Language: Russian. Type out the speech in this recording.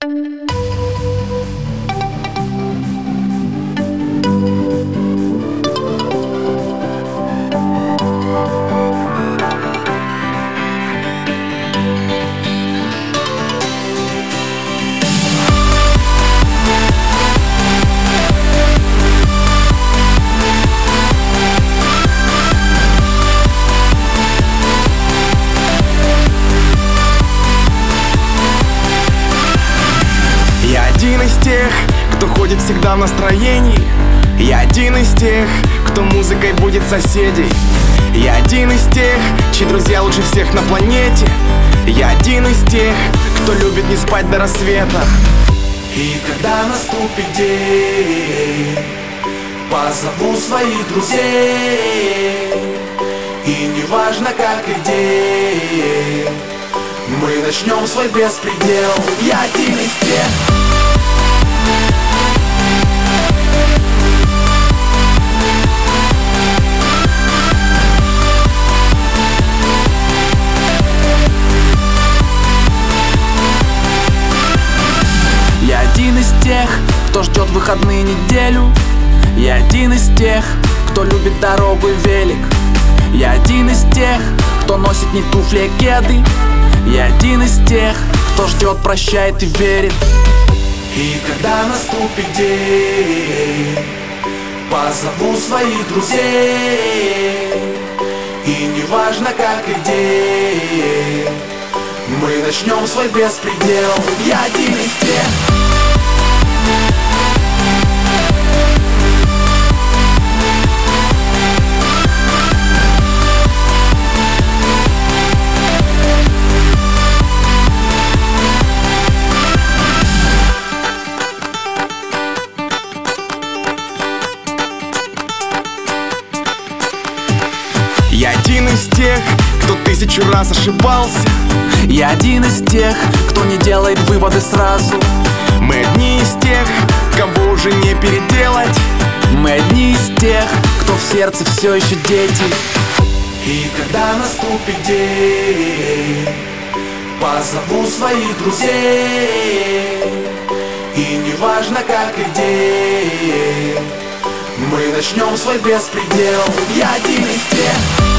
Я один из тех, кто ходит всегда в настроении. Я один из тех, кто музыкой будет соседей. Я один из тех, чьи друзья лучше всех на планете. Я один из тех, кто любит не спать до рассвета. И когда наступит день, позову своих друзей. И неважно как и где, мы начнем свой беспредел. Я один из тех. Я один из тех, кто ждет выходные неделю. Я один из тех, кто любит дорогу и велик. Я один из тех, кто носит не туфли, а кеды. Я один из тех, кто ждет, прощает и верит. И когда наступит день, позову своих друзей. И неважно как и где, мы начнем свой беспредел. Я один из тех. Я один из тех, кто 1000 раз ошибался. Я один из тех, кто не делает выводы сразу. Мы одни из тех, кого уже не переделать. Мы одни из тех, кто в сердце все еще дети. И когда наступит день, позову своих друзей. И неважно как и где, мы начнем свой беспредел. Я один из тех.